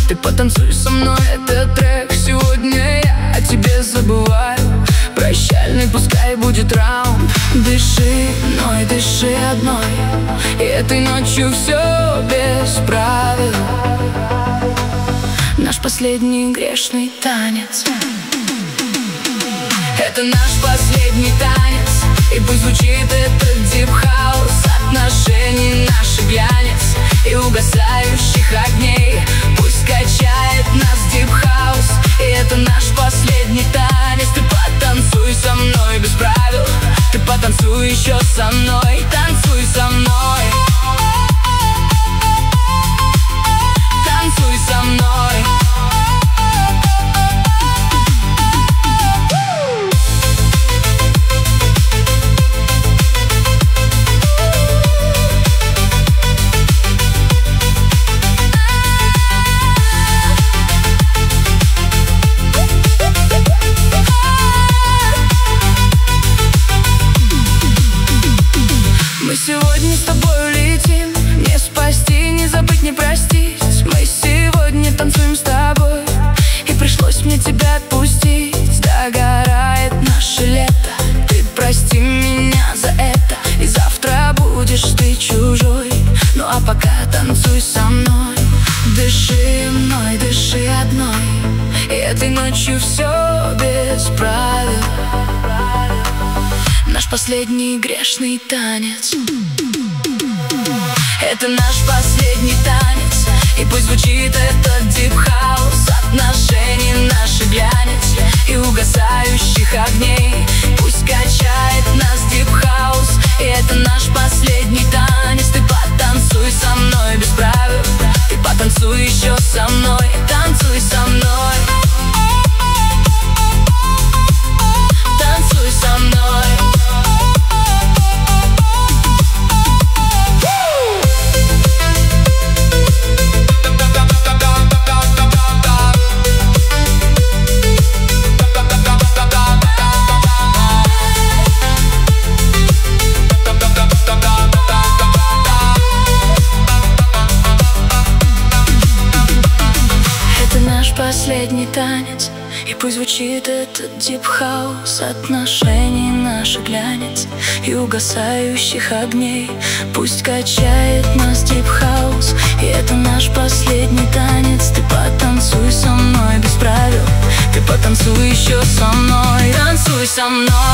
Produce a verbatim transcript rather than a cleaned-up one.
Ты потанцуй со мной, этот трек. Сегодня я о тебе забываю. Прощальный, пускай будет раунд. Дыши мной, дыши одной, и этой ночью все без правил. Наш последний грешный танец. Это наш последний танец, и пусть звучит этот дип-хаус. Отношений наших глянец и угасающих огней. Пусть качает нас дип-хаус, и это наш последний танец. Ты потанцуй со мной без правил, ты потанцуй еще со мной. Танцуй со мной, танцуй со мной. Сегодня с тобой улетим, не спасти, не забыть, не простить. Мы сегодня танцуем с тобой, и пришлось мне тебя отпустить. Догорает наше лето, ты прости меня за это, и завтра будешь ты чужой. Ну а пока танцуй со мной. Дыши мной, дыши одной, и этой ночью все без правил. Наш последний грешный танец. Это наш последний танец, и пусть звучит этот дип-хаус. Отношений наших глянец и угасающих огней. Пусть качает нас дип-хаус, и это наш последний танец. Ты потанцуй со мной без правил, ты потанцуй еще со мной. Танцуй со мной, танцуй со мной. Последний танец, и пусть звучит этот дип-хаус. Отношений наших глянец и угасающих огней. Пусть качает нас дип-хаус, и это наш последний танец. Ты потанцуй со мной без правил, ты потанцуй еще со мной. Танцуй со мной.